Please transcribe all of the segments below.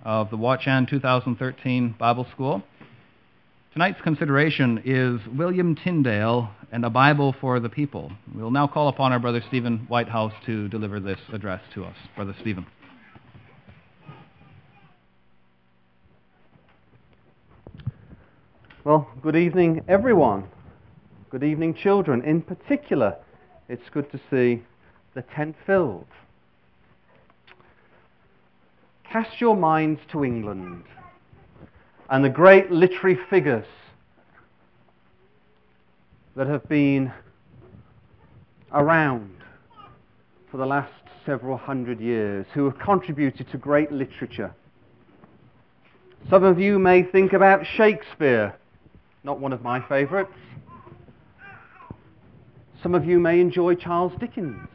of the Watchand 2013 Bible School. Tonight's consideration is William Tyndale and a Bible for the People. We'll now call upon our Brother Stephen Whitehouse to deliver this address to us. Brother Stephen. Well, good evening, everyone. Good evening, children. In particular, it's good to see the tent filled. Cast your minds to England and the great literary figures that have been around for the last several hundred years, who have contributed to great literature. Some of you may think about Shakespeare, not one of my favourites. Some of you may enjoy Charles Dickens.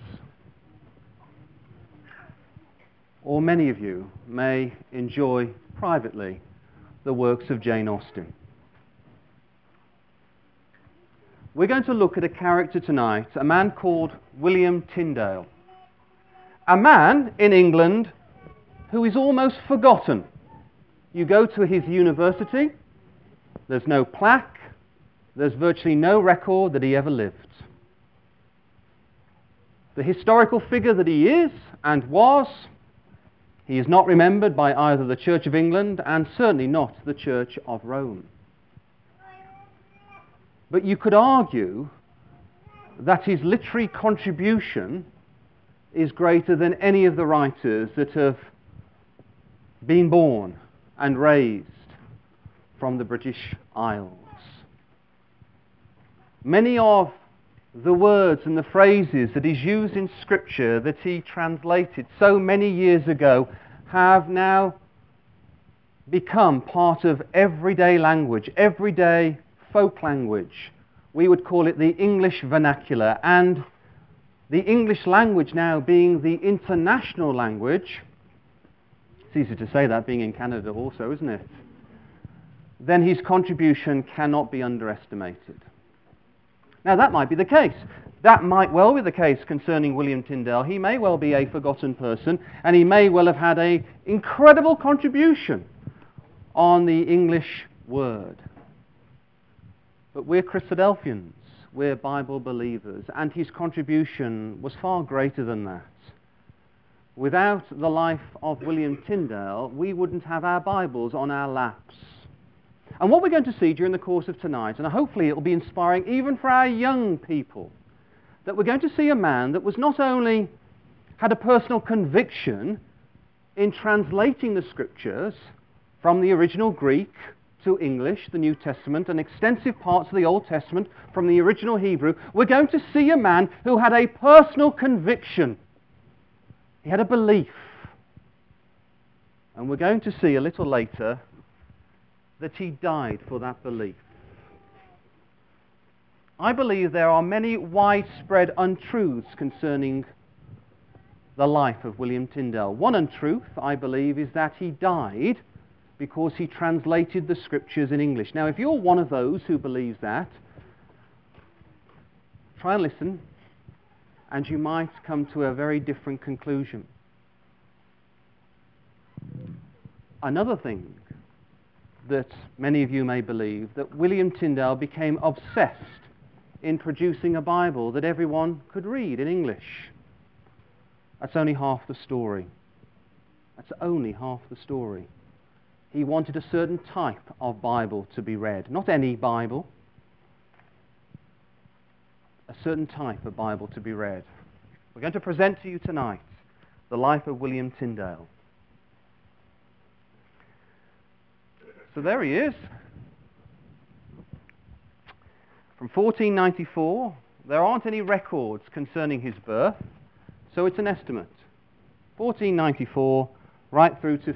Or many of you may enjoy privately the works of Jane Austen. We're going to look at a character tonight, a man called William Tyndale. A man in England who is almost forgotten. You go to his university, there's no plaque, there's virtually no record that he ever lived. The historical figure that he is and was, he is not remembered by either the Church of England and certainly not the Church of Rome. But you could argue that his literary contribution is greater than any of the writers that have been born and raised from the British Isles. Many of the words and the phrases that is used in Scripture that he translated so many years ago have now become part of everyday language, everyday folk language. We would call it the English vernacular, and the English language now being the international language, it's easy to say that being in Canada also, isn't it? Then his contribution cannot be underestimated. Now that might be the case. That might well be the case concerning William Tyndale. He may well be a forgotten person, and he may well have had an incredible contribution on the English word. But we're Christadelphians, we're Bible believers, and his contribution was far greater than that. Without the life of William Tyndale, we wouldn't have our Bibles on our laps. And what we're going to see during the course of tonight, and hopefully it will be inspiring even for our young people, that we're going to see a man that was not only had a personal conviction in translating the Scriptures from the original Greek to English, the New Testament, and extensive parts of the Old Testament from the original Hebrew. We're going to see a man who had a personal conviction. He had a belief. And we're going to see a little later that he died for that belief. I believe there are many widespread untruths concerning the life of William Tyndale. One untruth, I believe, is that he died because he translated the Scriptures in English. Now, if you're one of those who believes that, try and listen, and you might come to a very different conclusion. Another thing that many of you may believe, that William Tyndale became obsessed in producing a Bible that everyone could read in English. That's only half the story. That's only half the story. He wanted a certain type of Bible to be read. Not any Bible. A certain type of Bible to be read. We're going to present to you tonight the life of William Tyndale. So there he is. From 1494, there aren't any records concerning his birth, so it's an estimate. 1494, right through to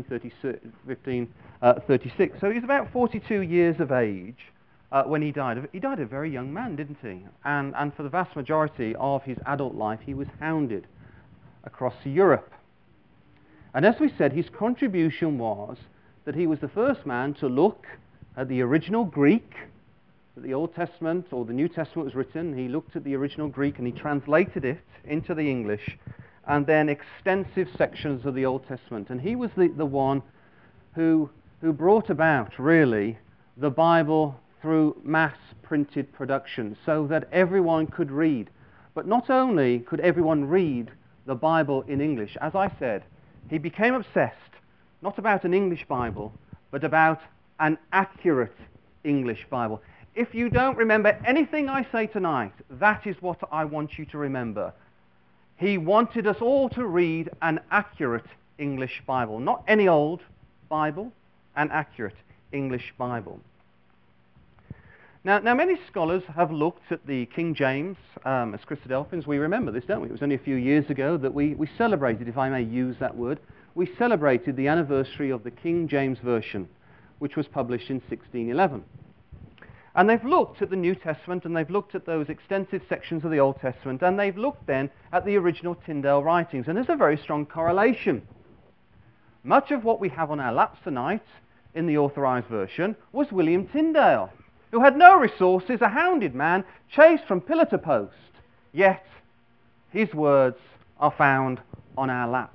1536. So he's about 42 years of age when he died. He died a very young man, didn't he? And for the vast majority of his adult life, he was hounded across Europe. And as we said, his contribution was that he was the first man to look at the original Greek, that the Old Testament or the New Testament was written. He looked at the original Greek and he translated it into the English, and then extensive sections of the Old Testament. And he was the one who brought about, really, the Bible through mass printed production so that everyone could read. But not only could everyone read the Bible in English, as I said, he became obsessed not about an English Bible, but about an accurate English Bible. If you don't remember anything I say tonight, that is what I want you to remember. He wanted us all to read an accurate English Bible. Not any old Bible, an accurate English Bible. Now many scholars have looked at the King James as Christadelphians. We remember this, don't we? It was only a few years ago that we celebrated, if I may use that word, we celebrated the anniversary of the King James Version, which was published in 1611. And they've looked at the New Testament, and they've looked at those extensive sections of the Old Testament, and they've looked then at the original Tyndale writings, and there's a very strong correlation. Much of what we have on our laps tonight in the Authorized Version was William Tyndale, who had no resources, a hounded man, chased from pillar to post, yet his words are found on our laps.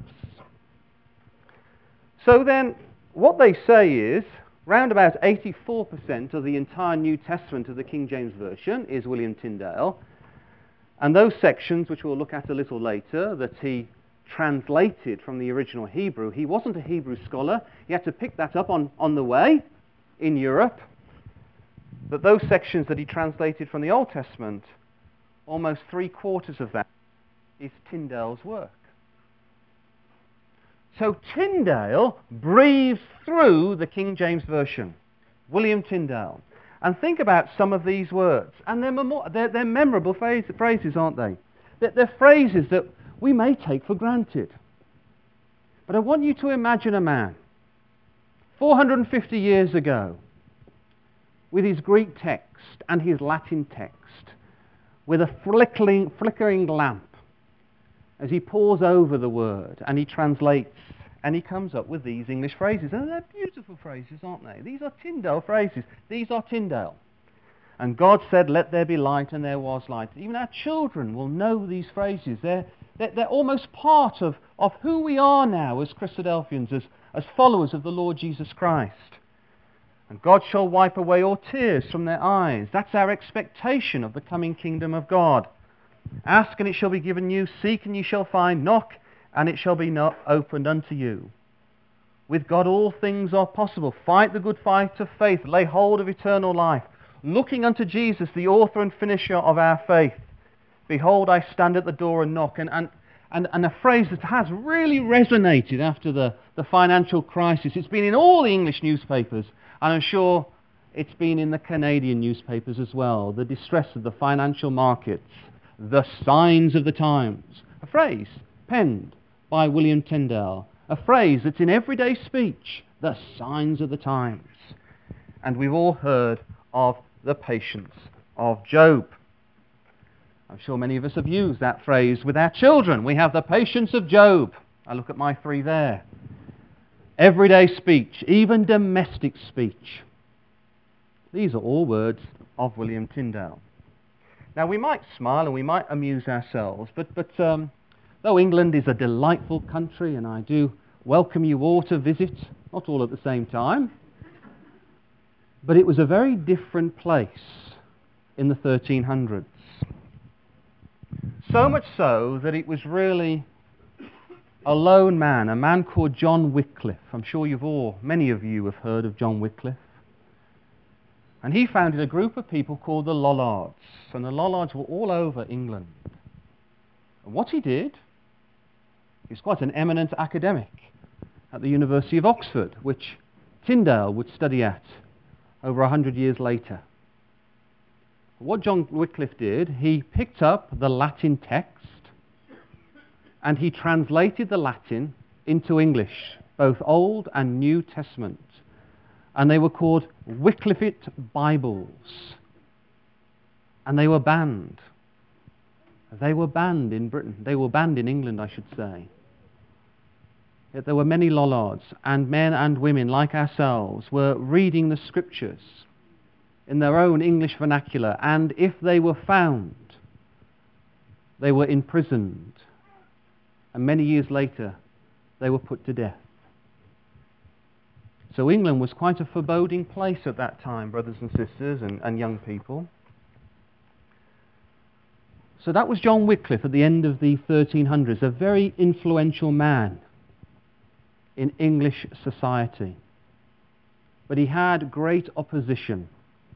So then, what they say is, round about 84% of the entire New Testament of the King James Version is William Tyndale, and those sections, which we'll look at a little later, that he translated from the original Hebrew. He wasn't a Hebrew scholar. He had to pick that up on the way in Europe. But those sections that he translated from the Old Testament, almost 3/4 of that is Tyndale's work. So Tyndale breathes through the King James Version, William Tyndale. And think about some of these words. And they're memorable phrases, aren't they? They're phrases that we may take for granted. But I want you to imagine a man, 450 years ago, with his Greek text and his Latin text, with a flickering lamp, as he pores over the word and he translates, and he comes up with these English phrases. And they're beautiful phrases, aren't they? These are Tyndale phrases. These are Tyndale. And God said, "Let there be light," and there was light. Even our children will know these phrases. They're almost part of who we are now as Christadelphians, as followers of the Lord Jesus Christ. And God shall wipe away all tears from their eyes. That's our expectation of the coming kingdom of God. Ask and it shall be given you, seek and you shall find, knock and it shall be opened unto you. With God all things are possible. Fight the good fight of faith, lay hold of eternal life, looking unto Jesus, the author and finisher of our faith. Behold, I stand at the door and knock. And a phrase that has really resonated after the financial crisis. It's been in all the English newspapers, and I'm sure it's been in the Canadian newspapers as well. The distress of the financial markets. The signs of the times. A phrase penned by William Tyndale. A phrase that's in everyday speech. The signs of the times. And we've all heard of the patience of Job. I'm sure many of us have used that phrase with our children. We have the patience of Job. I look at my 3 there. Everyday speech, even domestic speech. These are all words of William Tyndale. Now, we might smile and we might amuse ourselves, but though England is a delightful country, and I do welcome you all to visit, not all at the same time, but it was a very different place in the 1300s. So much so that it was really a lone man, a man called John Wycliffe. I'm sure many of you have heard of John Wycliffe. And he founded a group of people called the Lollards. And the Lollards were all over England. And what he did, he was quite an eminent academic at the University of Oxford, which Tyndale would study at over 100 years later. What John Wycliffe did, he picked up the Latin text and he translated the Latin into English, both Old and New Testament. And they were called Wycliffite Bibles. And they were banned. They were banned in Britain. They were banned in England, I should say. Yet there were many Lollards, and men and women like ourselves were reading the Scriptures in their own English vernacular, and if they were found, they were imprisoned, and many years later they were put to death. So England was quite a foreboding place at that time, brothers and sisters and young people. So that was John Wycliffe at the end of the 1300s, a very influential man in English society. But he had great opposition.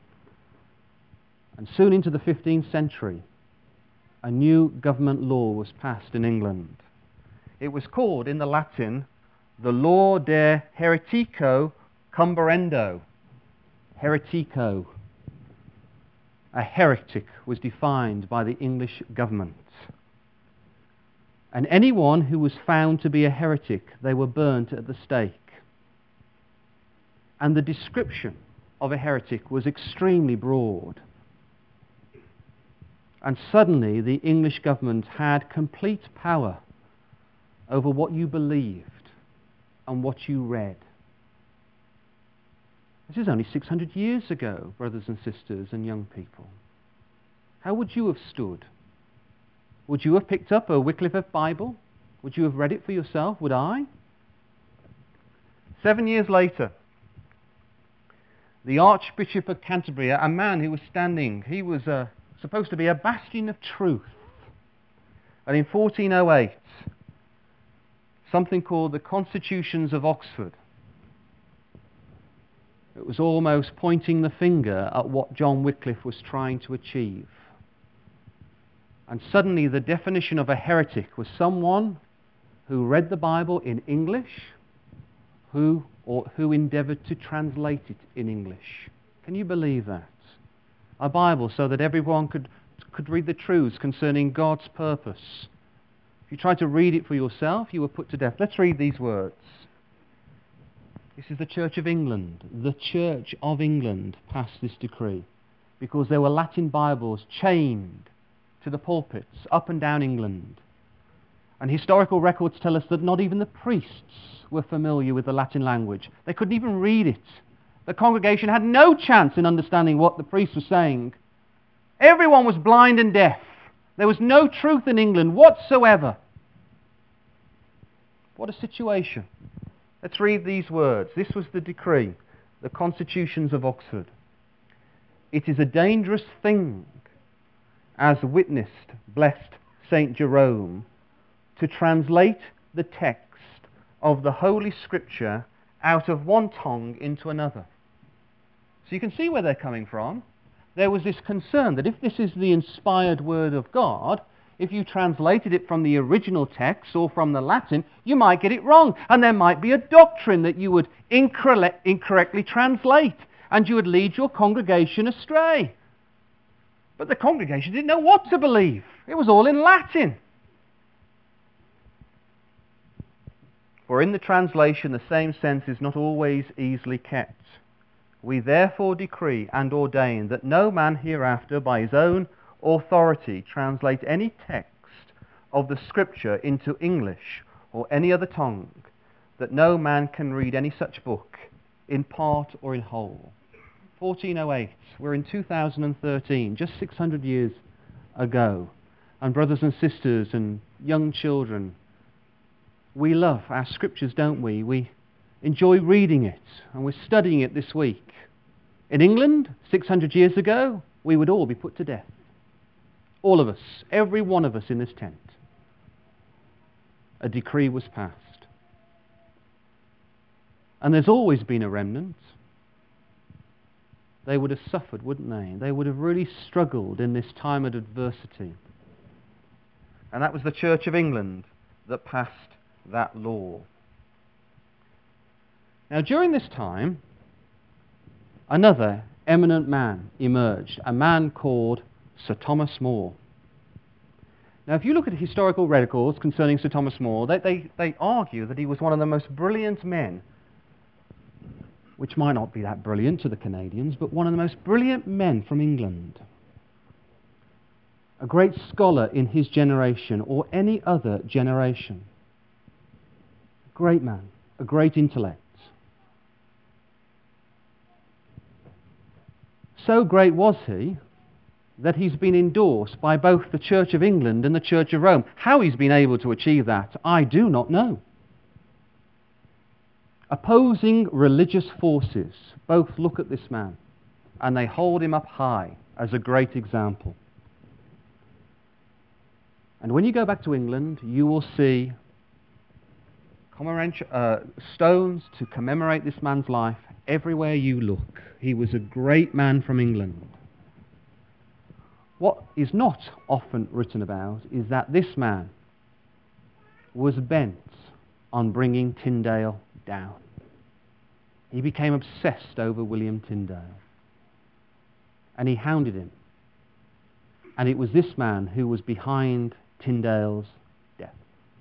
And soon into the 15th century, a new government law was passed in England. It was called, in the Latin, the Law de Heretico Cumberendo. Heretico. A heretic was defined by the English government. And anyone who was found to be a heretic, they were burnt at the stake. And the description of a heretic was extremely broad. And suddenly the English government had complete power over what you believed and what you read. This is only 600 years ago, brothers and sisters and young people. How would you have stood? Would you have picked up a Wycliffe Bible? Would you have read it for yourself? Would I? 7 years later, the Archbishop of Canterbury, a man who was standing, he was supposed to be a bastion of truth. And in 1408, something called the Constitutions of Oxford. It was almost pointing the finger at what John Wycliffe was trying to achieve. And suddenly the definition of a heretic was someone who read the Bible in English, who endeavoured to translate it in English. Can you believe that? A Bible so that everyone could read the truths concerning God's purpose. If you tried to read it for yourself, you were put to death. Let's read these words. This is the Church of England. The Church of England passed this decree because there were Latin Bibles chained to the pulpits up and down England. And historical records tell us that not even the priests were familiar with the Latin language. They couldn't even read it. The congregation had no chance in understanding what the priest was saying. Everyone was blind and deaf. There was no truth in England whatsoever. What a situation. Let's read these words. This was the decree, the Constitutions of Oxford. It is a dangerous thing, as witnessed blessed St. Jerome, to translate the text of the Holy Scripture out of one tongue into another. So you can see where they're coming from. There was this concern that if this is the inspired Word of God, if you translated it from the original text or from the Latin, you might get it wrong. And there might be a doctrine that you would incorrectly translate, and you would lead your congregation astray. But the congregation didn't know what to believe. It was all in Latin. For in the translation the same sense is not always easily kept. We therefore decree and ordain that no man hereafter by his own authority translate any text of the Scripture into English or any other tongue, that no man can read any such book in part or in whole. 1408, we're in 2013, just 600 years ago. And brothers and sisters and young children, we love our Scriptures, don't we? We enjoy reading it, and we're studying it this week. In England, 600 years ago, we would all be put to death. All of us, every one of us in this tent. A decree was passed. And there's always been a remnant. They would have suffered, wouldn't they? They would have really struggled in this time of adversity. And that was the Church of England that passed that law. Now, during this time, another eminent man emerged, a man called Sir Thomas More. Now, if you look at historical records concerning Sir Thomas More, they argue that he was one of the most brilliant men, which might not be that brilliant to the Canadians, but one of the most brilliant men from England. A great scholar in his generation or any other generation. Great man, a great intellect. So great was he that he's been endorsed by both the Church of England and the Church of Rome. How he's been able to achieve that, I do not know. Opposing religious forces both look at this man and they hold him up high as a great example. And when you go back to England, you will see stones to commemorate this man's life everywhere you look. He was a great man from England. What is not often written about is that this man was bent on bringing Tyndale down. He became obsessed over William Tyndale. And he hounded him. And it was this man who was behind Tyndale's death.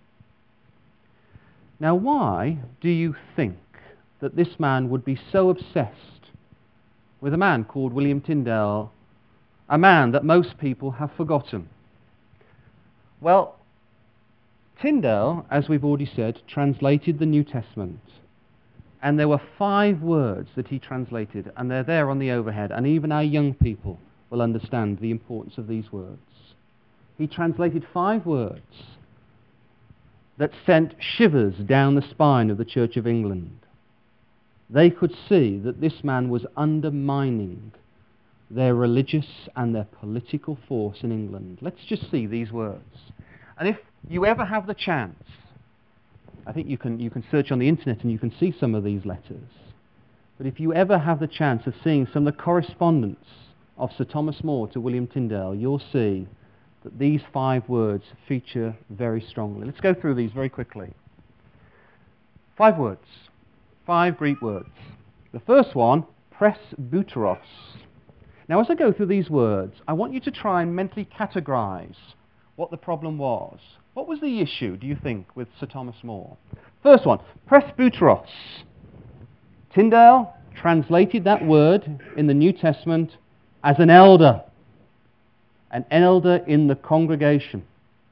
Now, why do you think that this man would be so obsessed with a man called William Tyndale, a man that most people have forgotten? Well, Tyndale, as we've already said, translated the New Testament. And there were 5 words that he translated, and they're there on the overhead, and even our young people will understand the importance of these words. He translated 5 words that sent shivers down the spine of the Church of England. They could see that this man was undermining their religious and their political force in England. Let's just see these words. And if you ever have the chance, I think you can search on the internet and you can see some of these letters. But if you ever have the chance of seeing some of the correspondence of Sir Thomas More to William Tyndale, you'll see that these 5 words feature very strongly. Let's go through these very quickly. 5 words, 5 Greek words. The first one, presbyteros. Now, as I go through these words, I want you to try and mentally categorize what the problem was. What was the issue, do you think, with Sir Thomas More? First one, presbyteros. Tyndale translated that word in the New Testament as an elder in the congregation.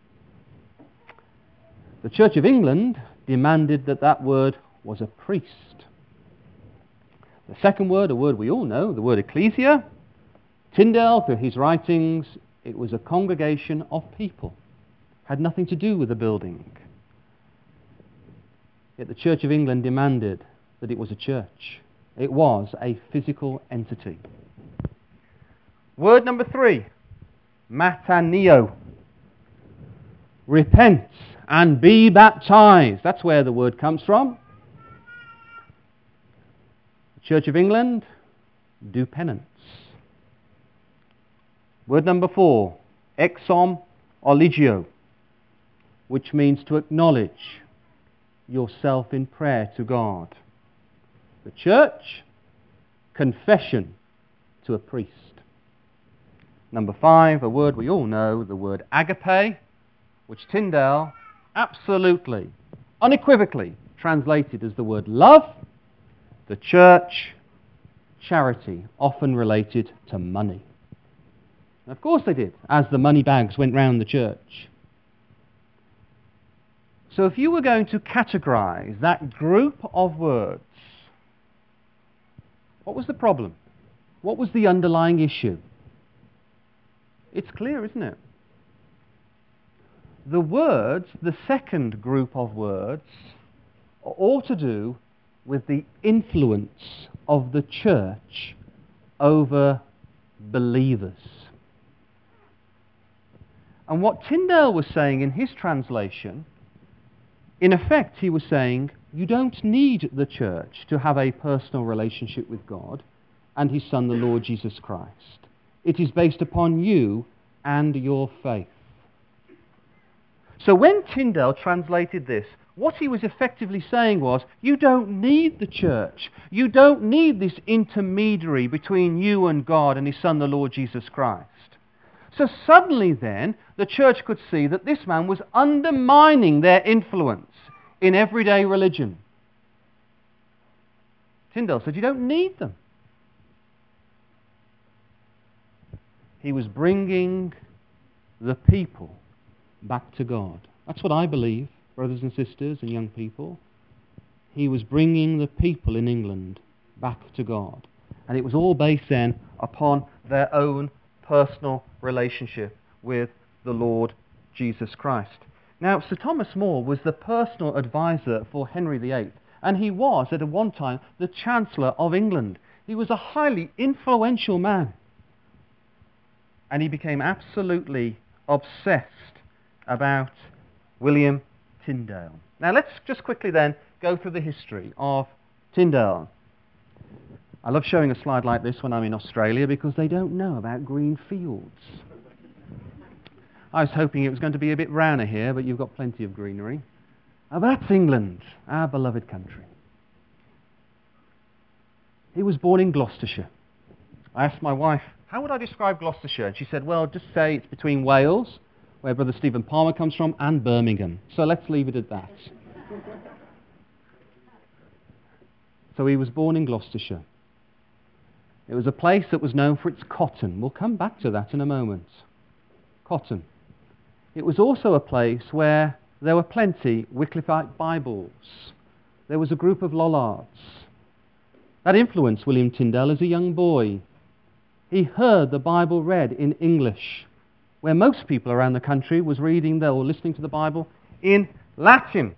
The Church of England demanded that that word was a priest. The second word, a word we all know, the word ecclesia. Tyndale, through his writings, it was a congregation of people. Had nothing to do with the building. Yet the Church of England demanded that it was a church. It was a physical entity. Word number 3, mataneo. Repent and be baptized. That's where the word comes from. The Church of England, do penance. Word number 4, exom oligio, which means to acknowledge yourself in prayer to God. The church, confession to a priest. Number 5, a word we all know, the word agape, which Tyndale absolutely, unequivocally translated as the word love. The church, charity, often related to money. And of course they did, as the money bags went round the church. So if you were going to categorize that group of words, what was the problem? What was the underlying issue? It's clear, isn't it? The words, the second group of words, are all to do with the influence of the church over believers. And what Tyndale was saying in his translation, in effect, he was saying, you don't need the church to have a personal relationship with God and his Son, the Lord Jesus Christ. It is based upon you and your faith. So when Tyndale translated this, what he was effectively saying was, you don't need the church. You don't need this intermediary between you and God and his Son, the Lord Jesus Christ. So suddenly then, the church could see that this man was undermining their influence in everyday religion. Tyndale said, you don't need them. He was bringing the people back to God. That's what I believe, brothers and sisters and young people. He was bringing the people in England back to God. And it was all based then upon their own personal relationship with the Lord Jesus Christ. Now, Sir Thomas More was the personal advisor for Henry VIII, And he was, at one time, the Chancellor of England. He was a highly influential man. And he became absolutely obsessed about William Tyndale. Now let's just quickly then go through the history of Tyndale. I love showing a slide like this when I'm in Australia because they don't know about green fields. I was hoping it was going to be a bit browner here, but you've got plenty of greenery. Now that's England, our beloved country. He was born in Gloucestershire. I asked my wife, how would I describe Gloucestershire? And she said, well, just say it's between Wales, where Brother Stephen Palmer comes from, and Birmingham. So let's leave it at that. So he was born in Gloucestershire. It was a place that was known for its cotton. We'll come back to that in a moment. Cotton. It was also a place where there were plenty Wycliffite Bibles. There was a group of Lollards. That influenced William Tyndale as a young boy. He heard the Bible read in English, where most people around the country was reading or listening to the Bible in Latin.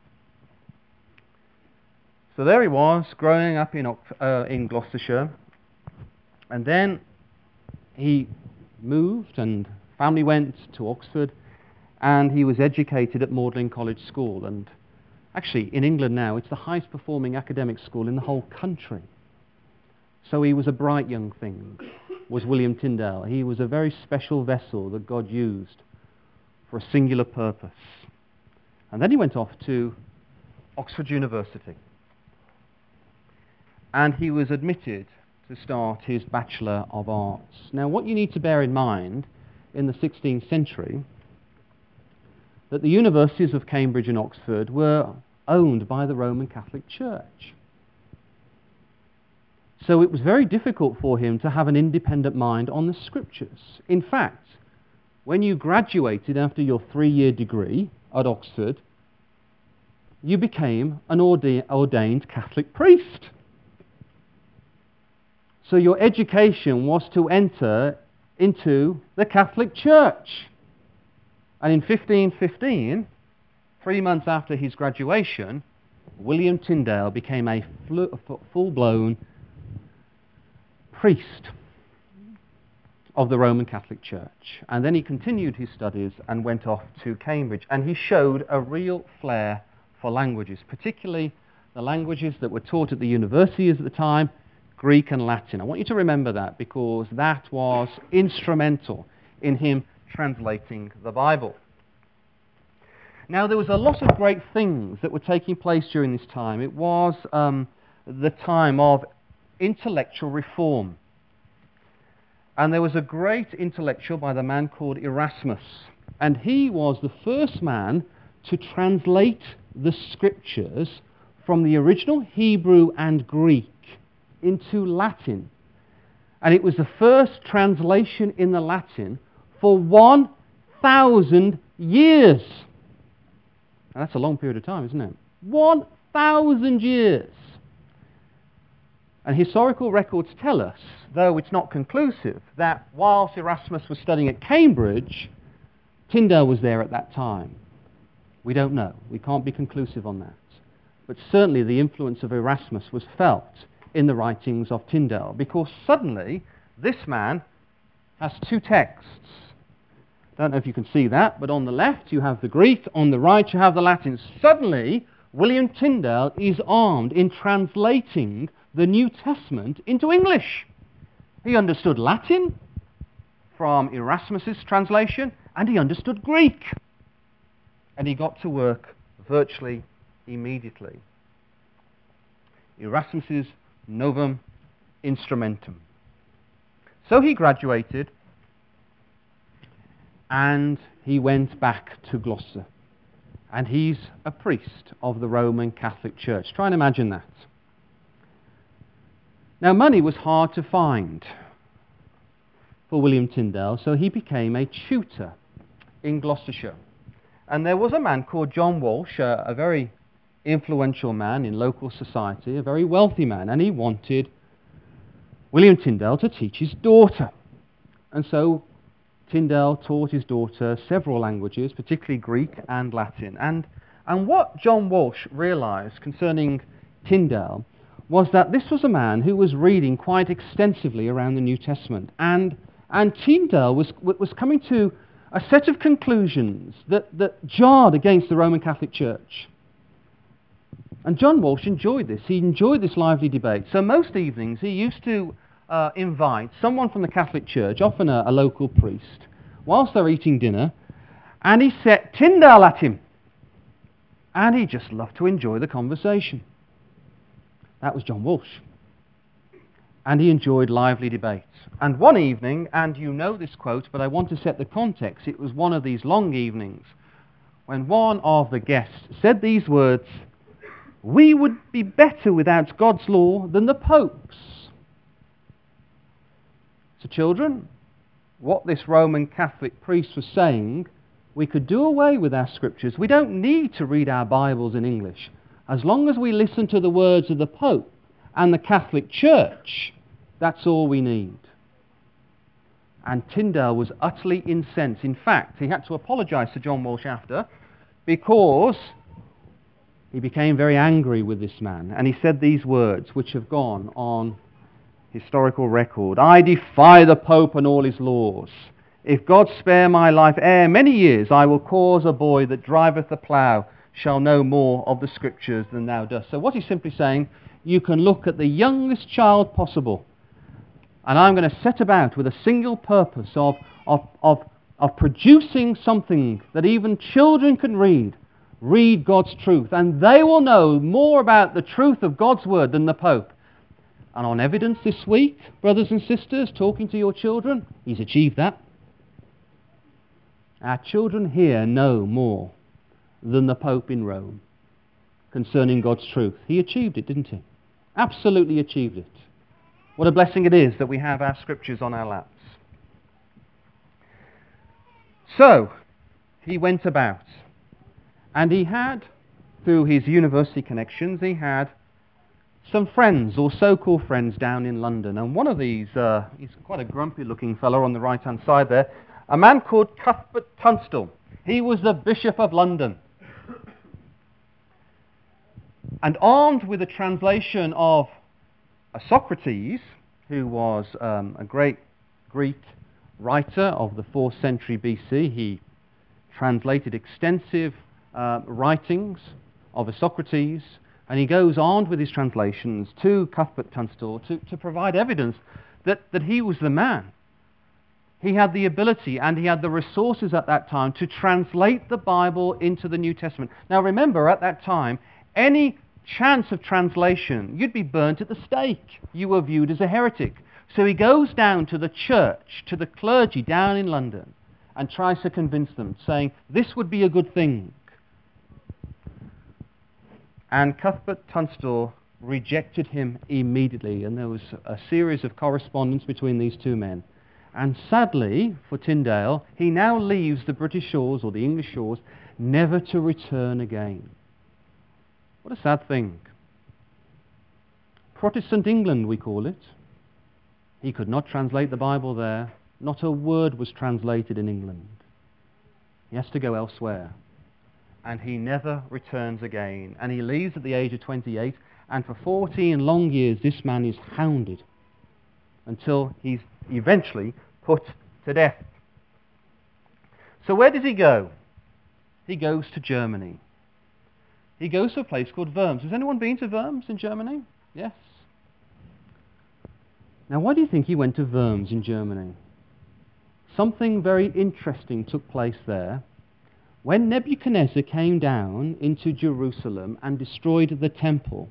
So there he was, growing up in Gloucestershire. And then he moved and family went to Oxford, and he was educated at Magdalen College School. And actually, in England now, it's the highest performing academic school in the whole country. So he was a bright young thing, was William Tyndale. He was a very special vessel that God used for a singular purpose. And then he went off to Oxford University. And he was admitted to start his Bachelor of Arts. Now, what you need to bear in mind in the 16th century, that the universities of Cambridge and Oxford were owned by the Roman Catholic Church. So it was very difficult for him to have an independent mind on the Scriptures. In fact, when you graduated after your 3-year degree at Oxford, you became an ordained Catholic priest. So your education was to enter into the Catholic Church. And in 1515, 3 months after his graduation, William Tyndale became a full-blown priest of the Roman Catholic Church. And then he continued his studies and went off to Cambridge. And he showed a real flair for languages, particularly the languages that were taught at the universities at the time, Greek and Latin. I want you to remember that because that was instrumental in him translating the Bible. Now, there was a lot of great things that were taking place during this time. It was the time of intellectual reform. And there was a great intellectual by the man called Erasmus. And he was the first man to translate the Scriptures from the original Hebrew and Greek into Latin. And it was the first translation in the Latin for 1,000 years. Now, that's a long period of time, isn't it? 1,000 years. And historical records tell us, though it's not conclusive, that whilst Erasmus was studying at Cambridge, Tyndale was there at that time. We don't know. We can't be conclusive on that. But certainly the influence of Erasmus was felt in the writings of Tyndale, because suddenly this man has 2 texts. Don't know if you can see that, but on the left you have the Greek, on the right you have the Latin. Suddenly, William Tyndale is armed in translating the New Testament into English. He understood Latin from Erasmus's translation, and he understood Greek. And he got to work virtually immediately. Erasmus's Novum Instrumentum. So he graduated, and he went back to Gloucester. And he's a priest of the Roman Catholic Church. Try and imagine that. Now, money was hard to find for William Tyndale, so he became a tutor in Gloucestershire. And there was a man called John Walsh, a very influential man in local society, a very wealthy man, and he wanted William Tyndale to teach his daughter. And so Tyndale taught his daughter several languages, particularly Greek and Latin. And what John Walsh realized concerning Tyndale was that this was a man who was reading quite extensively around the New Testament. And Tyndale was coming to a set of conclusions that jarred against the Roman Catholic Church. And John Walsh enjoyed this. He enjoyed this lively debate. So most evenings he used to invite someone from the Catholic Church, often a local priest, whilst they're eating dinner, and he set Tyndale at him. And he just loved to enjoy the conversation. That was John Walsh. And he enjoyed lively debates. And one evening, and you know this quote, but I want to set the context, it was one of these long evenings when one of the guests said these words, "We would be better without God's law than the Pope's." So children, what this Roman Catholic priest was saying, we could do away with our scriptures. We don't need to read our Bibles in English. As long as we listen to the words of the Pope and the Catholic Church, that's all we need. And Tyndale was utterly incensed. In fact, he had to apologise to John Walsh after, because he became very angry with this man. And he said these words, which have gone on historical record: "I defy the Pope and all his laws. If God spare my life ere many years, I will cause a boy that driveth the plough shall know more of the Scriptures than thou dost." So what he's simply saying, you can look at the youngest child possible, and I'm going to set about with a single purpose of producing something that even children can read. Read God's truth, and they will know more about the truth of God's Word than the Pope. And on evidence this week, brothers and sisters, talking to your children, he's achieved that. Our children here know more than the Pope in Rome concerning God's truth. He achieved it, didn't he? Absolutely achieved it. What a blessing it is that we have our scriptures on our laps. So, he went about, and he had, through his university connections, he had some friends, or so-called friends, down in London. And one of these, he's quite a grumpy-looking fellow on the right-hand side there, a man called Cuthbert Tunstall. He was the Bishop of London. And armed with a translation of Socrates, who was a great Greek writer of the 4th century BC, he translated extensive writings of Socrates, and he goes armed with his translations to Cuthbert Tunstall to provide evidence that he was the man. He had the ability and he had the resources at that time to translate the Bible into the New Testament. Now remember, at that time, any chance of translation, you'd be burnt at the stake. You were viewed as a heretic. So he goes down to the church, to the clergy down in London, and tries to convince them, saying, this would be a good thing. And Cuthbert Tunstall rejected him immediately, and there was a series of correspondence between these two men. And sadly, for Tyndale, he now leaves the British shores, or the English shores, never to return again. What a sad thing. Protestant England, we call it. He could not translate the Bible there. Not a word was translated in England. He has to go elsewhere. And he never returns again. And he leaves at the age of 28, and for 14 long years this man is hounded until he's eventually put to death. So where does he go? He goes to Germany. He goes to a place called Worms. Has anyone been to Worms in Germany? Yes. Now why do you think he went to Worms in Germany? Something very interesting took place there. When Nebuchadnezzar came down into Jerusalem and destroyed the temple,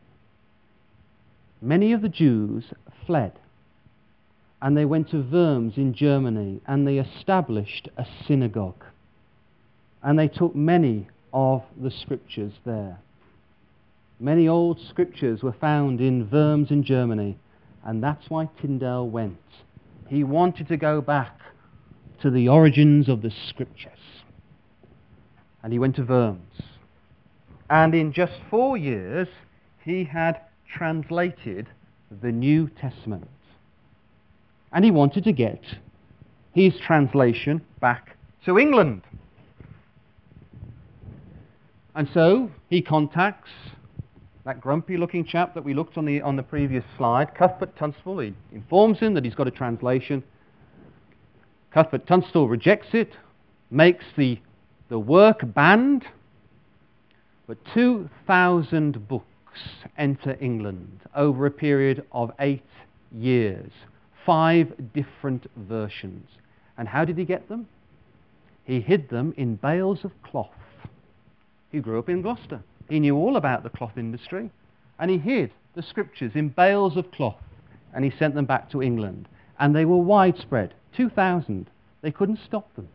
many of the Jews fled. And they went to Worms in Germany, and they established a synagogue. And they took many of the scriptures there. Many old scriptures were found in Worms in Germany, and that's why Tyndale went. He wanted to go back to the origins of the scriptures. And he went to Worms. And in just 4 years, he had translated the New Testament. And he wanted to get his translation back to England. And so he contacts that grumpy-looking chap that we looked on the previous slide, Cuthbert Tunstall, he informs him that he's got a translation. Cuthbert Tunstall rejects it, makes the work banned, but 2,000 books enter England over a period of 8 years, 5 different versions. And how did he get them? He hid them in bales of cloth. He grew up in Gloucester. He knew all about the cloth industry, and he hid the scriptures in bales of cloth, and he sent them back to England. And they were widespread, 2,000. They couldn't stop them.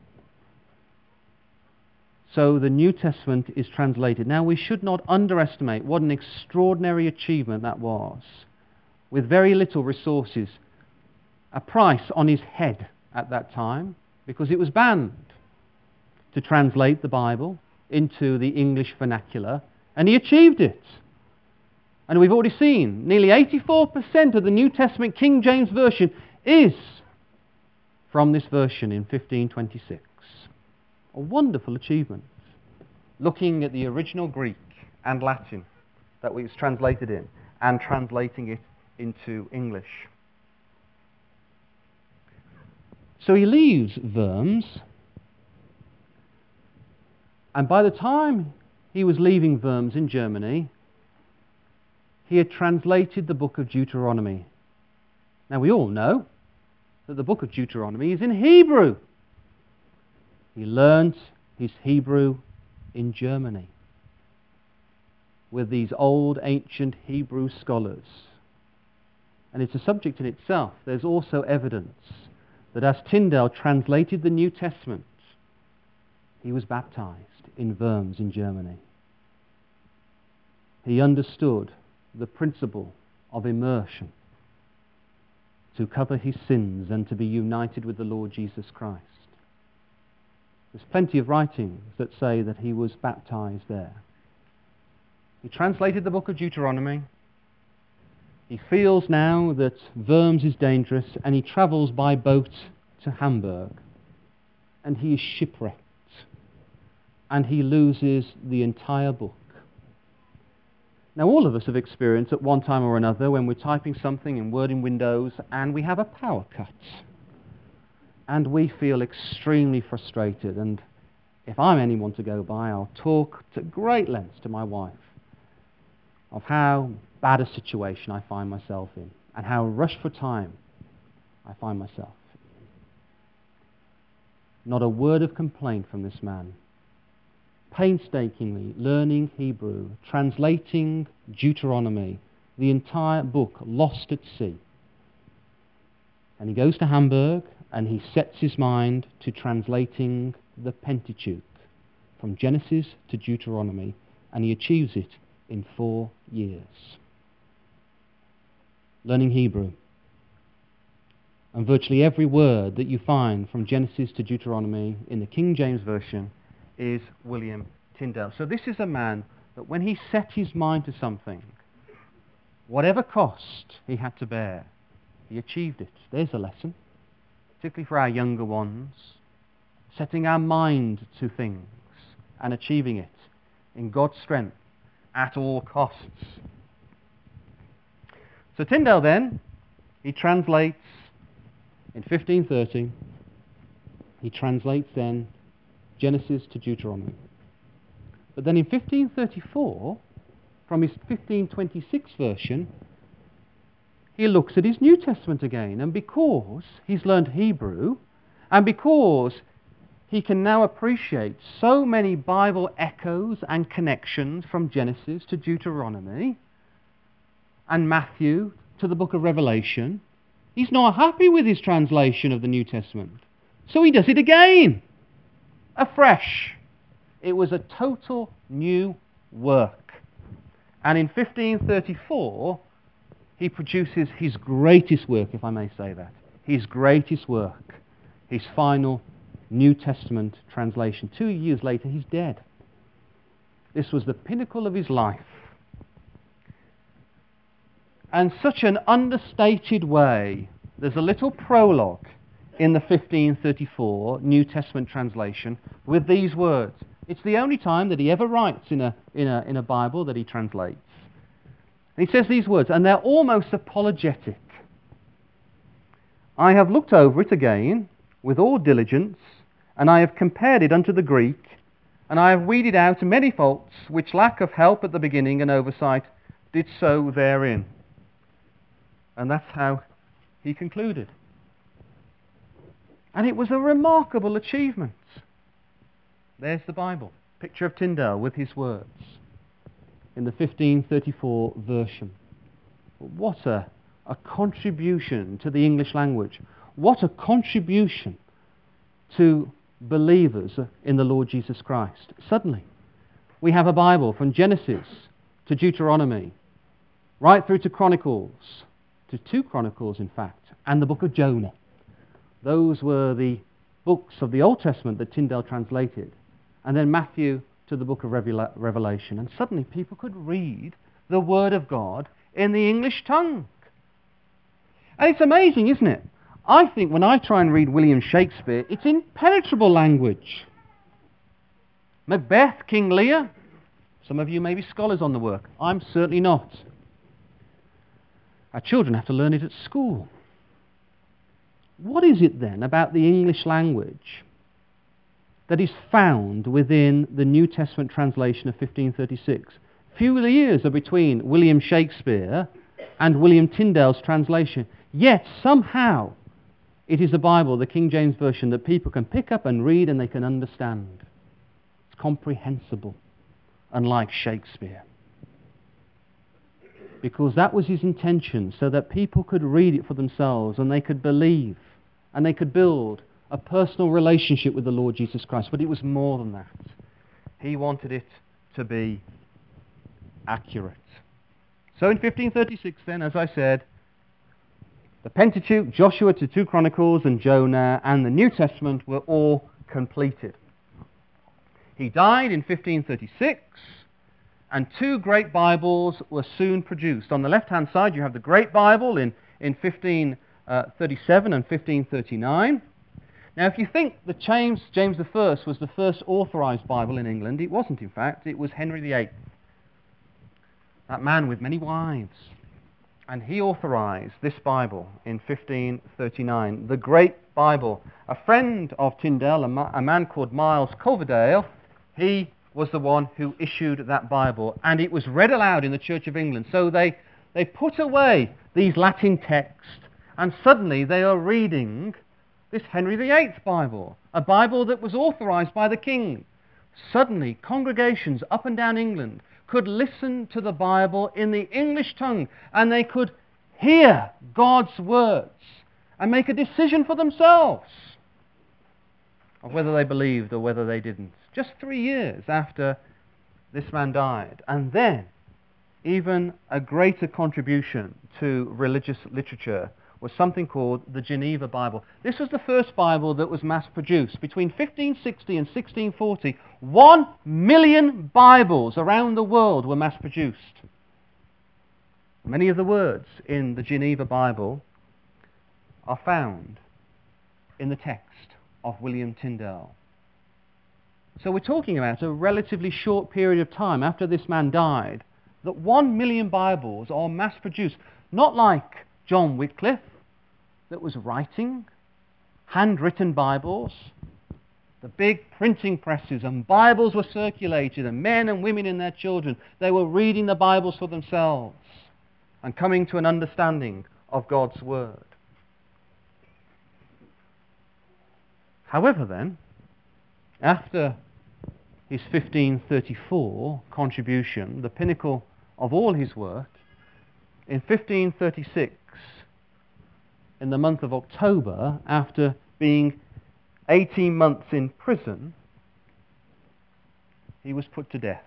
So the New Testament is translated. Now, we should not underestimate what an extraordinary achievement that was. With very little resources, a price on his head at that time, because it was banned to translate the Bible into the English vernacular, and he achieved it. And we've already seen nearly 84% of the New Testament King James Version is from this version in 1526. A wonderful achievement. Looking at the original Greek and Latin that it was translated in, and translating it into English. So he leaves Worms, and by the time he was leaving Worms in Germany, he had translated the book of Deuteronomy. Now we all know that the book of Deuteronomy is in Hebrew. He learnt his Hebrew in Germany with these old ancient Hebrew scholars. And it's a subject in itself. There's also evidence that as Tyndale translated the New Testament, he was baptized in Worms in Germany. He understood the principle of immersion to cover his sins and to be united with the Lord Jesus Christ. There's plenty of writings that say that he was baptized there. He translated the book of Deuteronomy. He feels now that Worms is dangerous, and he travels by boat to Hamburg. And he is shipwrecked. And he loses the entire book. Now, all of us have experienced at one time or another when we're typing something in Word in Windows and we have a power cut. And we feel extremely frustrated. And if I'm anyone to go by, I'll talk to great lengths to my wife of how bad a situation I find myself in and how rushed for time I find myself in. Not a word of complaint from this man. Painstakingly learning Hebrew, translating Deuteronomy, the entire book lost at sea. And he goes to Hamburg and he sets his mind to translating the Pentateuch from Genesis to Deuteronomy, and he achieves it in 4 years. Learning Hebrew. And virtually every word that you find from Genesis to Deuteronomy in the King James Version is William Tyndale. So this is a man that when he set his mind to something, whatever cost he had to bear, he achieved it. There's a lesson, particularly for our younger ones, setting our mind to things and achieving it in God's strength at all costs. So Tyndale then, he translates in 1530, he translates then Genesis to Deuteronomy. But then in 1534, from his 1526 version, he looks at his New Testament again. And because he's learned Hebrew, and because he can now appreciate so many Bible echoes and connections from Genesis to Deuteronomy, and Matthew to the book of Revelation, he's not happy with his translation of the New Testament. So he does it again, afresh. It was a total new work. And in 1534, he produces his greatest work, if I may say that. His greatest work, his final New Testament translation. 2 years later, he's dead. This was the pinnacle of his life. And such an understated way, there's a little prologue in the 1534 New Testament translation with these words. It's the only time that he ever writes in a Bible that he translates. And he says these words, and they're almost apologetic. I have looked over it again with all diligence, and I have compared it unto the Greek, and I have weeded out many faults which lack of help at the beginning and oversight did sow therein. And that's how he concluded. And it was a remarkable achievement. There's the Bible, picture of Tyndale with his words in the 1534 version. What a contribution to the English language. What a contribution to believers in the Lord Jesus Christ. Suddenly, we have a Bible from Genesis to Deuteronomy, right through to Chronicles, to 2 Chronicles in fact, and the book of Jonah. Those were the books of the Old Testament that Tyndale translated. And then Matthew to the book of Revelation. And suddenly people could read the Word of God in the English tongue. And it's amazing, isn't it? I think when I try and read William Shakespeare, it's impenetrable language. Macbeth, King Lear. Some of you may be scholars on the work. I'm certainly not. Our children have to learn it at school. What is it then about the English language that is found within the New Testament translation of 1536? Few years are between William Shakespeare and William Tyndale's translation. Yet somehow it is the Bible, the King James Version, that people can pick up and read and they can understand. It's comprehensible, unlike Shakespeare. Because that was his intention, so that people could read it for themselves and they could believe and they could build a personal relationship with the Lord Jesus Christ. But it was more than that. He wanted it to be accurate. So in 1536 then, as I said, the Pentateuch, Joshua to 2 Chronicles and Jonah and the New Testament were all completed. He died in 1536 and 2 great Bibles were soon produced. On the left-hand side you have the Great Bible in 1537 and 1539. Now if you think that James I was the first authorized Bible in England, it wasn't in fact, it was Henry VIII. That man with many wives. And he authorized this Bible in 1539, the Great Bible. A friend of Tyndale, a man called Miles Coverdale, he was the one who issued that Bible, and it was read aloud in the Church of England. So they put away these Latin texts, and suddenly they are reading this Henry VIII Bible, a Bible that was authorized by the king. Suddenly, congregations up and down England could listen to the Bible in the English tongue, and they could hear God's words and make a decision for themselves of whether they believed or whether they didn't. Just 3 years after this man died. And then, even a greater contribution to religious literature was something called the Geneva Bible. This was the first Bible that was mass-produced. Between 1560 and 1640, 1 million Bibles around the world were mass-produced. Many of the words in the Geneva Bible are found in the text of William Tyndale. So we're talking about a relatively short period of time after this man died, that 1 million Bibles are mass-produced, not like John Wycliffe, that was writing handwritten Bibles. The big printing presses and Bibles were circulated, and men and women and their children, they were reading the Bibles for themselves and coming to an understanding of God's Word. However then, after his 1534 contribution, the pinnacle of all his work, in 1536, in the month of October, after being 18 months in prison, he was put to death.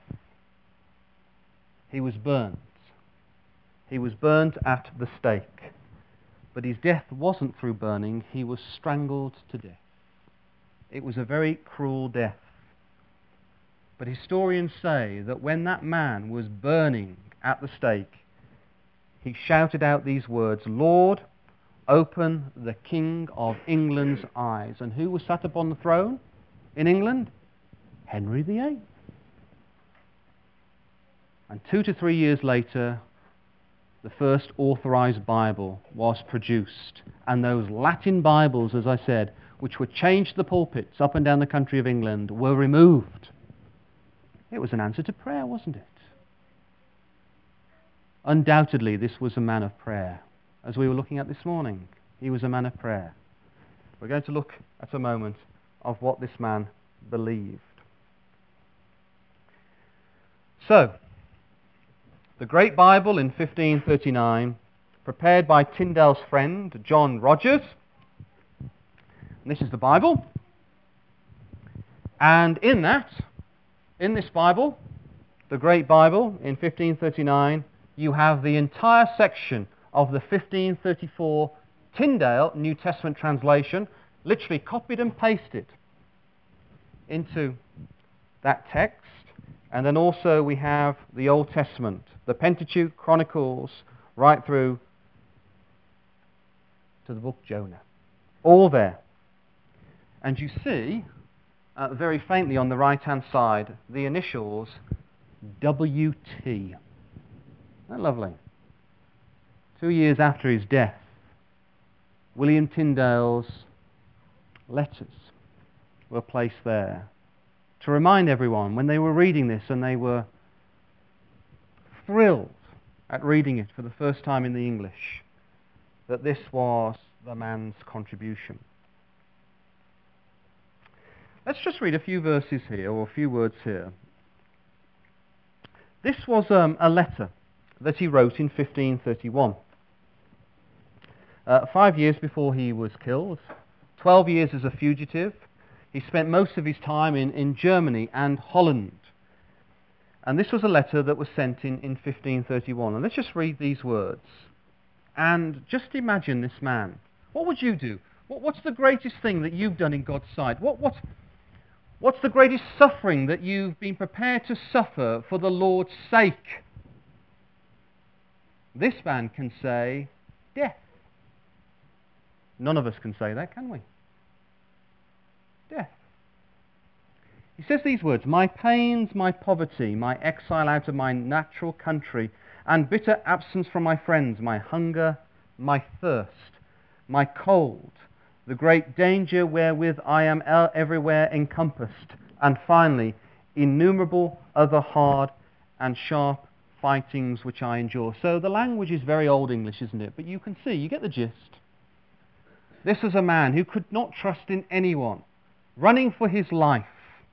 He was burnt. He was burnt at the stake. But his death wasn't through burning, he was strangled to death. It was a very cruel death. But historians say that when that man was burning at the stake, he shouted out these words, "Lord, open the King of England's eyes." And who was sat upon the throne in England? Henry VIII. And 2 to 3 years later, the first authorized Bible was produced. And those Latin Bibles, as I said, which were changed to the pulpits up and down the country of England, were removed. It was an answer to prayer, wasn't it? Undoubtedly, this was a man of prayer. As we were looking at this morning, he was a man of prayer. We're going to look at a moment of what this man believed. So, the Great Bible in 1539, prepared by Tyndale's friend, John Rogers. And this is the Bible. And in this Bible, the Great Bible in 1539, you have the entire section of the 1534 Tyndale New Testament translation, literally copied and pasted into that text. And then also we have the Old Testament, the Pentateuch, Chronicles, right through to the book Jonah. All there. And you see, very faintly on the right-hand side, the initials WT. Isn't that lovely? 2 years after his death, William Tyndale's letters were placed there to remind everyone when they were reading this, and they were thrilled at reading it for the first time in the English, that this was the man's contribution. Let's just read a few verses here, or a few words here. This was a letter that he wrote in 1531. 5 years before he was killed, 12 years as a fugitive. He spent most of his time in Germany and Holland. And this was a letter that was sent in 1531. And let's just read these words. And just imagine this man. What would you do? What's the greatest thing that you've done in God's sight? What's the greatest suffering that you've been prepared to suffer for the Lord's sake? This man can say, death. None of us can say that, can we? Death. He says these words, my pains, my poverty, my exile out of my natural country, and bitter absence from my friends, my hunger, my thirst, my cold, the great danger wherewith I am everywhere encompassed, and finally, innumerable other hard and sharp fightings which I endure. So the language is very Old English, isn't it? But you can see, you get the gist. This is a man who could not trust in anyone, running for his life.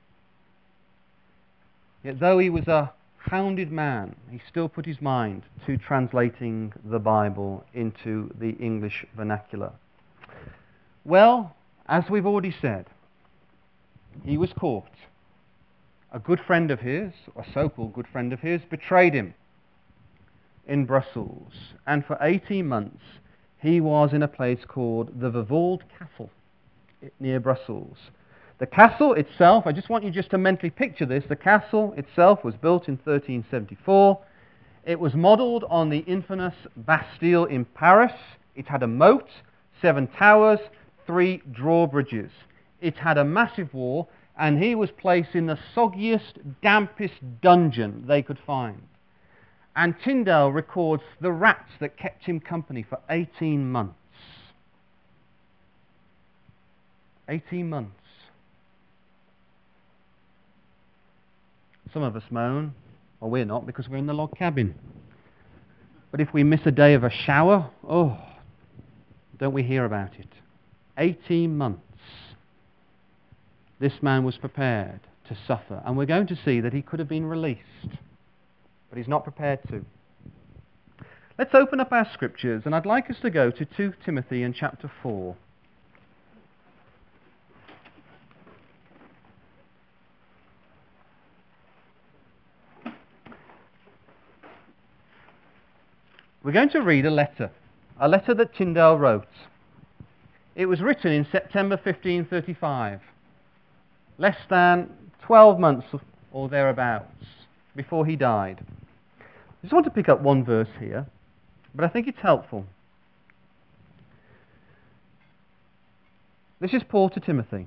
Yet though he was a hounded man, he still put his mind to translating the Bible into the English vernacular. Well, as we've already said, he was caught. A good friend of his, a so-called good friend of his, betrayed him in Brussels. And for 18 months, he was in a place called the Vivalde Castle near Brussels. The castle itself, I just want you just to mentally picture this. The castle itself was built in 1374. It was modelled on the infamous Bastille in Paris. It had a moat, 7 towers, 3 drawbridges. It had a massive wall, and he was placed in the soggiest, dampest dungeon they could find. And Tyndale records the rats that kept him company for 18 months. 18 months. Some of us moan, well, we're not, because we're in the log cabin. But if we miss a day of a shower, oh, don't we hear about it? 18 months. This man was prepared to suffer. And we're going to see that he could have been released. But he's not prepared to. Let's open up our scriptures, and I'd like us to go to 2 Timothy in chapter 4. We're going to read a letter that Tyndale wrote. It was written in September 1535, less than 12 months or thereabouts before he died. I just want to pick up one verse here, but I think it's helpful. This is Paul to Timothy.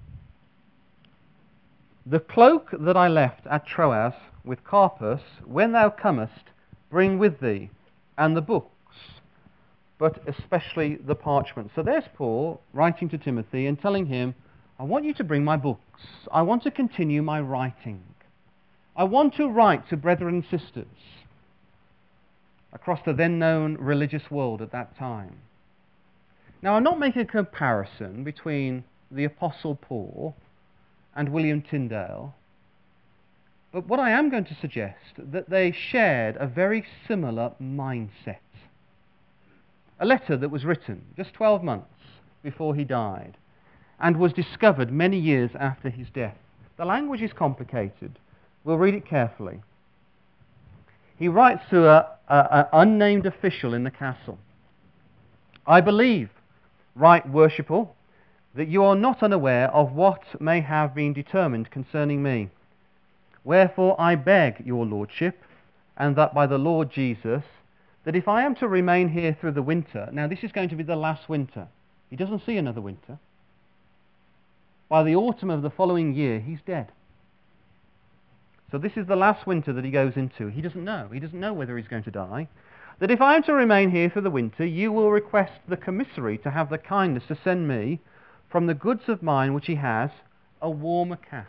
The cloak that I left at Troas with Carpus, when thou comest, bring with thee, and the books, but especially the parchment. So there's Paul writing to Timothy and telling him, I want you to bring my books. I want to continue my writing. I want to write to brethren and sisters across the then known religious world at that time. Now, I'm not making a comparison between the Apostle Paul and William Tyndale, but what I am going to suggest that they shared a very similar mindset. A letter that was written just 12 months before he died and was discovered many years after his death. The language is complicated. We'll read it carefully. He writes to an unnamed official in the castle. I believe, right worshipful, that you are not unaware of what may have been determined concerning me. Wherefore I beg your lordship, and that by the Lord Jesus, that if I am to remain here through the winter, now this is going to be the last winter. He doesn't see another winter. By the autumn of the following year, he's dead. So this is the last winter that he goes into. He doesn't know. He doesn't know whether he's going to die. That if I am to remain here for the winter, you will request the commissary to have the kindness to send me, from the goods of mine which he has, a warmer cap.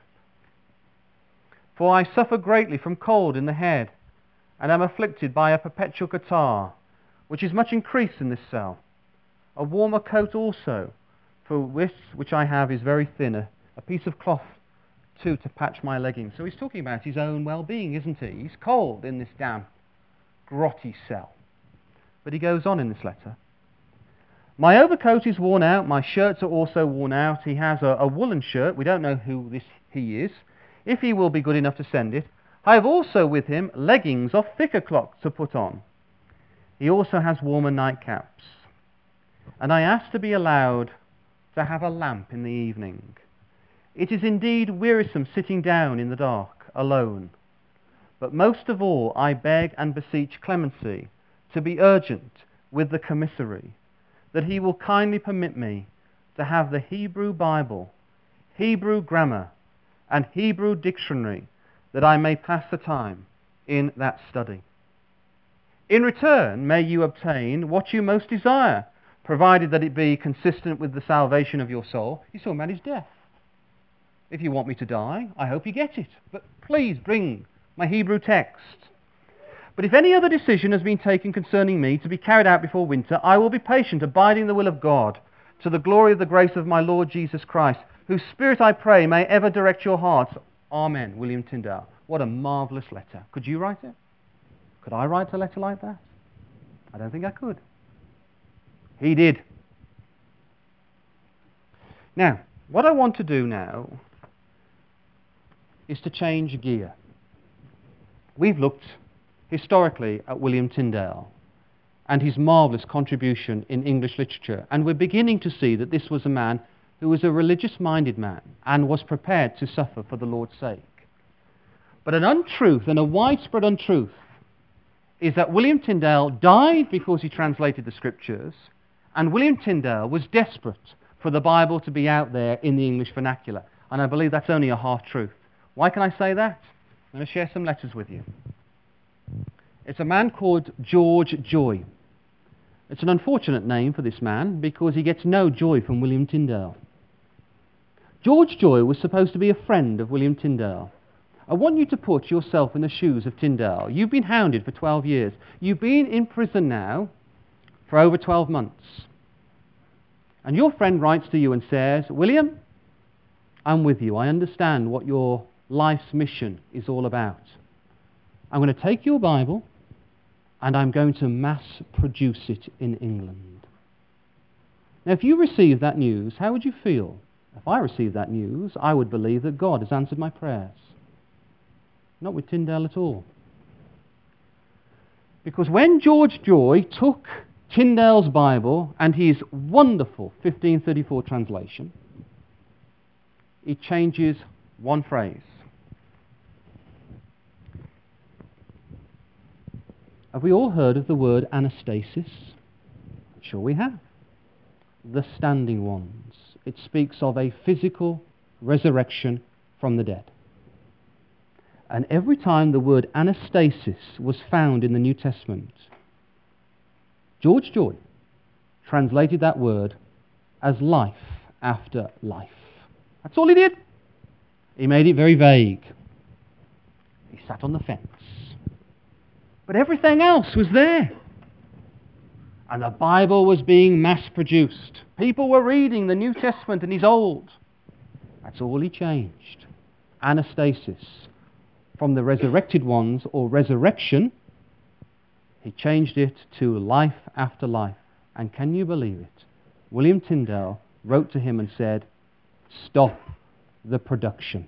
For I suffer greatly from cold in the head, and am afflicted by a perpetual catarrh, which is much increased in this cell. A warmer coat also, for which I have is very thin, a piece of cloth too to patch my leggings. So he's talking about his own well-being, isn't he? He's cold in this damp, grotty cell. But he goes on in this letter. My overcoat is worn out, my shirts are also worn out. He has a woolen shirt. We don't know who he is. If he will be good enough to send it. I have also with him leggings of thicker cloth to put on. He also has warmer nightcaps. And I ask to be allowed to have a lamp in the evening. It is indeed wearisome sitting down in the dark, alone. But most of all, I beg and beseech clemency to be urgent with the commissary, that he will kindly permit me to have the Hebrew Bible, Hebrew grammar, and Hebrew dictionary, that I may pass the time in that study. In return, may you obtain what you most desire, provided that it be consistent with the salvation of your soul. He's talking about his death. If you want me to die, I hope you get it. But please bring my Hebrew text. But if any other decision has been taken concerning me to be carried out before winter, I will be patient, abiding the will of God, to the glory of the grace of my Lord Jesus Christ, whose Spirit I pray may ever direct your hearts. Amen. William Tyndale. What a marvellous letter. Could you write it? Could I write a letter like that? I don't think I could. He did. Now, what I want to do now is to change gear. We've looked historically at William Tyndale and his marvellous contribution in English literature, and we're beginning to see that this was a man who was a religious-minded man and was prepared to suffer for the Lord's sake. But an untruth, and a widespread untruth, is that William Tyndale died because he translated the Scriptures, and William Tyndale was desperate for the Bible to be out there in the English vernacular. And I believe that's only a half-truth. Why can I say that? I'm going to share some letters with you. It's a man called George Joy. It's an unfortunate name for this man because he gets no joy from William Tyndale. George Joy was supposed to be a friend of William Tyndale. I want you to put yourself in the shoes of Tyndale. You've been hounded for 12 years. You've been in prison now for over 12 months. And your friend writes to you and says, William, I'm with you. I understand what your life's mission is all about. I'm going to take your Bible and I'm going to mass produce it in England. Now, if you receive that news, how would you feel? If I received that news, I would believe that God has answered my prayers. Not with Tyndale at all. Because when George Joy took Tyndale's Bible and his wonderful 1534 translation, it changes one phrase. Have we all heard of the word anastasis? Sure we have. The standing ones. It speaks of a physical resurrection from the dead. And every time the word anastasis was found in the New Testament, George Joy translated that word as life after life. That's all he did. He made it very vague. He sat on the fence. But everything else was there. And the Bible was being mass-produced. People were reading the New Testament and his Old. That's all he changed. Anastasis. From the resurrected ones, or resurrection, he changed it to life after life. And can you believe it? William Tyndale wrote to him and said, "Stop the production."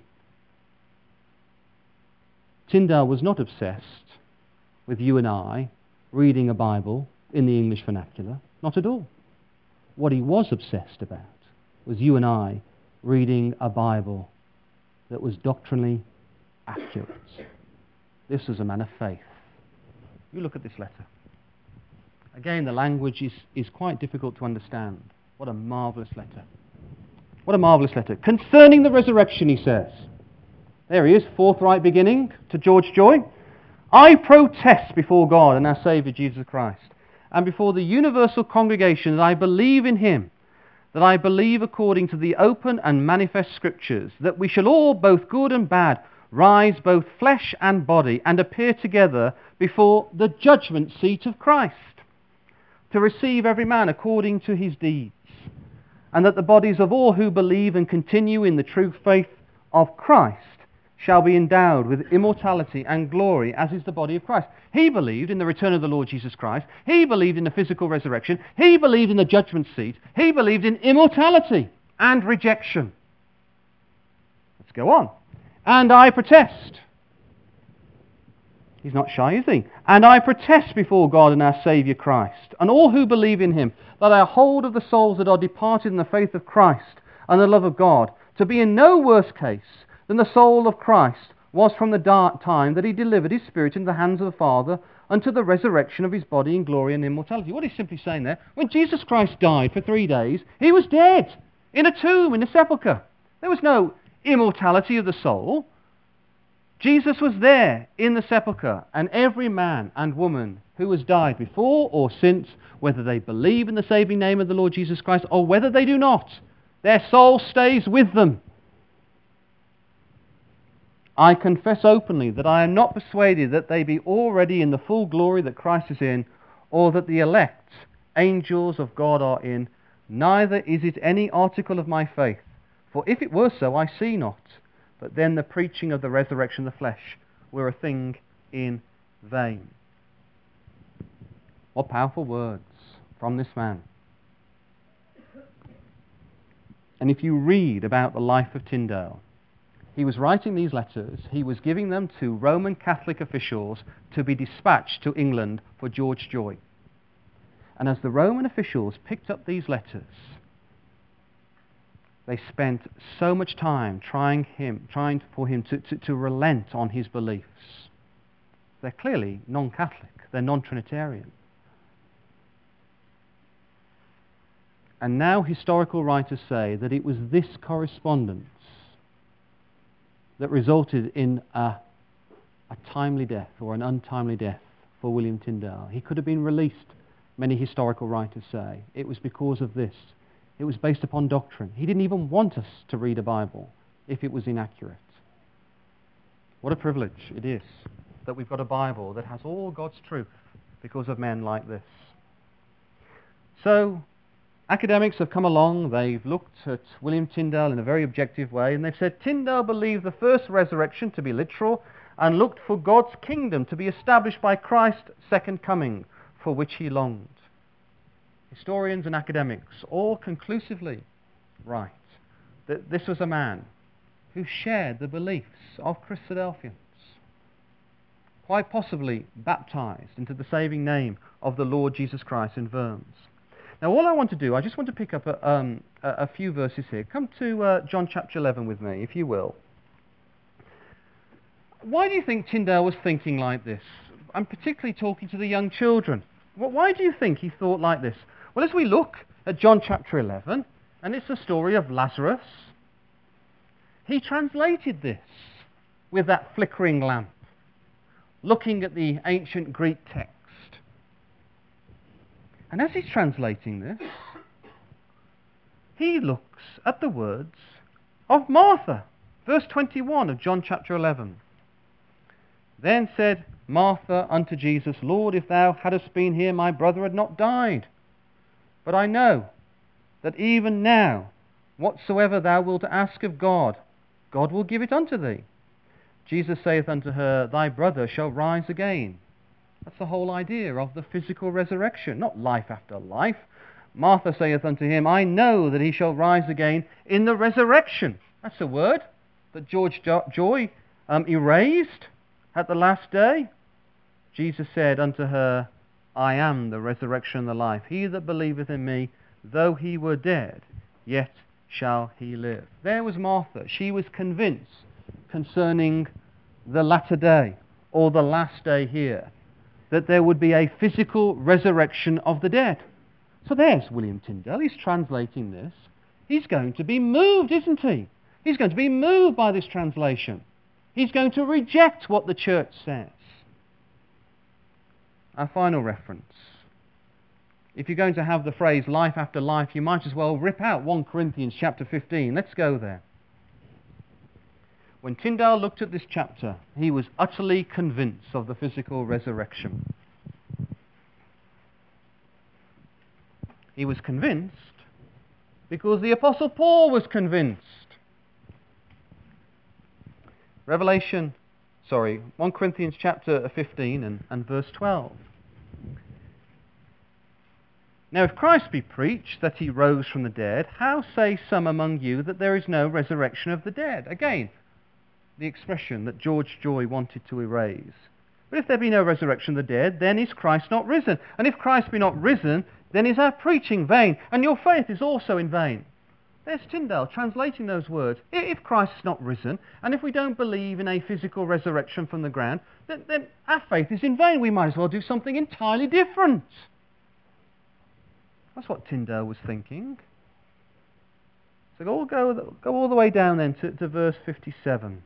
Tyndale was not obsessed with you and I reading a Bible in the English vernacular. Not at all. What he was obsessed about was you and I reading a Bible that was doctrinally accurate. This was a man of faith. You look at this letter. Again, the language is quite difficult to understand. What a marvellous letter. What a marvellous letter. Concerning the resurrection, he says. There he is, forthright beginning to George Joy. I protest before God and our Saviour Jesus Christ, and before the universal congregation, that I believe in him, that I believe according to the open and manifest Scriptures, that we shall all, both good and bad, rise both flesh and body, and appear together before the judgment seat of Christ, to receive every man according to his deeds, and that the bodies of all who believe and continue in the true faith of Christ shall be endowed with immortality and glory, as is the body of Christ. He believed in the return of the Lord Jesus Christ. He believed in the physical resurrection. He believed in the judgment seat. He believed in immortality and rejection. Let's go on. And I protest. He's not shy, is he? And I protest before God and our Saviour Christ, and all who believe in him, that I hold of the souls that are departed in the faith of Christ and the love of God, to be in no worse case than the soul of Christ was from the dark time that he delivered his spirit into the hands of the Father, unto the resurrection of his body in glory and immortality. What he's simply saying there, when Jesus Christ died for 3 days, he was dead, in a tomb, in a sepulchre. There was no immortality of the soul. Jesus was there in the sepulchre, and every man and woman who has died before or since, whether they believe in the saving name of the Lord Jesus Christ or whether they do not, their soul stays with them. I confess openly that I am not persuaded that they be already in the full glory that Christ is in, or that the elect angels of God are in, neither is it any article of my faith. For if it were so, I see not. But then the preaching of the resurrection of the flesh were a thing in vain. What powerful words from this man. And if you read about the life of Tyndale, he was writing these letters, he was giving them to Roman Catholic officials to be dispatched to England for George Joy. And as the Roman officials picked up these letters, they spent so much time trying for him to relent on his beliefs. They're clearly non-Catholic, they're non-Trinitarian. And now historical writers say that it was this correspondence that resulted in a timely death, or an untimely death, for William Tyndale. He could have been released, many historical writers say. It was because of this. It was based upon doctrine. He didn't even want us to read a Bible if it was inaccurate. What a privilege it is that we've got a Bible that has all God's truth because of men like this. So, academics have come along, they've looked at William Tyndale in a very objective way, and they've said Tyndale believed the first resurrection to be literal and looked for God's kingdom to be established by Christ's second coming, for which he longed. Historians and academics all conclusively write that this was a man who shared the beliefs of Christadelphians, quite possibly baptized into the saving name of the Lord Jesus Christ in Worms. Now all I want to do, I just want to pick up a few verses here. Come to John chapter 11 with me, if you will. Why do you think Tyndale was thinking like this? I'm particularly talking to the young children. Why do you think he thought like this? Well, as we look at John chapter 11, and it's the story of Lazarus, he translated this with that flickering lamp, looking at the ancient Greek text. And as he's translating this, he looks at the words of Martha. Verse 21 of John chapter 11. Then said Martha unto Jesus, Lord, if thou hadst been here, my brother had not died. But I know that even now, whatsoever thou wilt ask of God, God will give it unto thee. Jesus saith unto her, Thy brother shall rise again. That's the whole idea of the physical resurrection, not life after life. Martha saith unto him, I know that he shall rise again in the resurrection. That's a word that George Joy erased at the last day. Jesus said unto her, I am the resurrection and the life. He that believeth in me, though he were dead, yet shall he live. There was Martha. She was convinced concerning the latter day, or the last day here, that there would be a physical resurrection of the dead. So there's William Tyndale. He's translating this. He's going to be moved, isn't he? He's going to be moved by this translation. He's going to reject what the church says. Our final reference. If you're going to have the phrase life after life, you might as well rip out 1 Corinthians chapter 15. Let's go there. When Tyndale looked at this chapter, he was utterly convinced of the physical resurrection. He was convinced because the Apostle Paul was convinced. 1 Corinthians chapter 15 and verse 12. Now if Christ be preached that he rose from the dead, how say some among you that there is no resurrection of the dead? Again, the expression that George Joy wanted to erase. But if there be no resurrection of the dead, then is Christ not risen? And if Christ be not risen, then is our preaching vain, and your faith is also in vain. There's Tyndale translating those words. If Christ is not risen, and if we don't believe in a physical resurrection from the ground, then our faith is in vain. We might as well do something entirely different. That's what Tyndale was thinking. So go all the way down then to verse 57.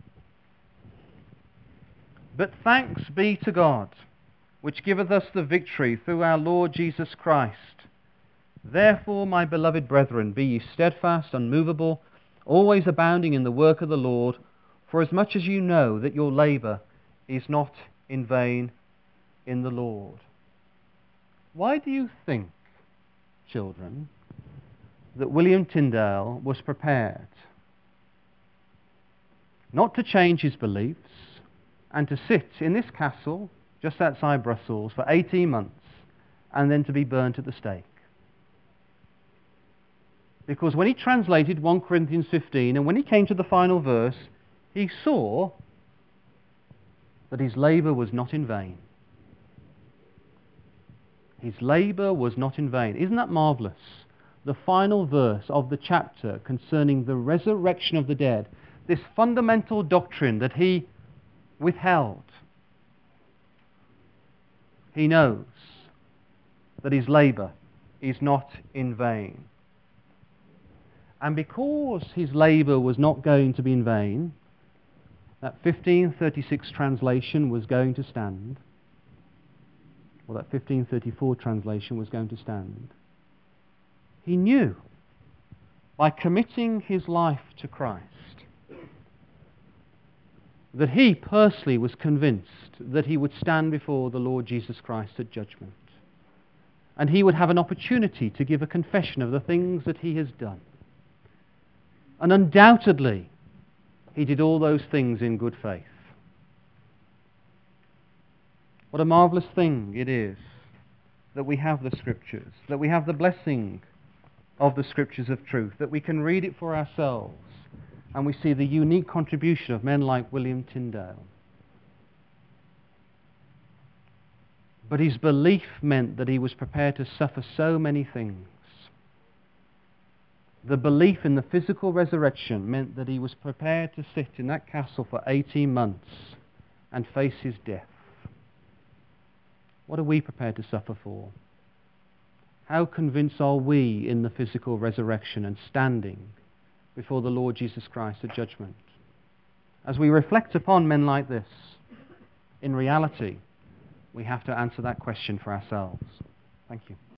But thanks be to God, which giveth us the victory through our Lord Jesus Christ. Therefore, my beloved brethren, be ye steadfast, unmovable, always abounding in the work of the Lord, for as much as you know that your labour is not in vain in the Lord. Why do you think, children, that William Tyndale was prepared not to change his beliefs and to sit in this castle just outside Brussels for 18 months and then to be burnt at the stake? Because when he translated 1 Corinthians 15 and when he came to the final verse, he saw that his labour was not in vain. His labour was not in vain. Isn't that marvellous? The final verse of the chapter concerning the resurrection of the dead, this fundamental doctrine that he withheld. He knows that his labour is not in vain. And because his labour was not going to be in vain, that 1536 translation was going to stand, or that 1534 translation was going to stand. He knew, by committing his life to Christ, that he personally was convinced that he would stand before the Lord Jesus Christ at judgment. And he would have an opportunity to give a confession of the things that he has done. And undoubtedly, he did all those things in good faith. What a marvellous thing it is that we have the Scriptures, that we have the blessing of the Scriptures of truth, that we can read it for ourselves, and we see the unique contribution of men like William Tyndale. But his belief meant that he was prepared to suffer so many things. The belief in the physical resurrection meant that he was prepared to sit in that castle for 18 months and face his death. What are we prepared to suffer for? How convinced are we in the physical resurrection and standing before the Lord Jesus Christ at judgment? As we reflect upon men like this, in reality, we have to answer that question for ourselves. Thank you.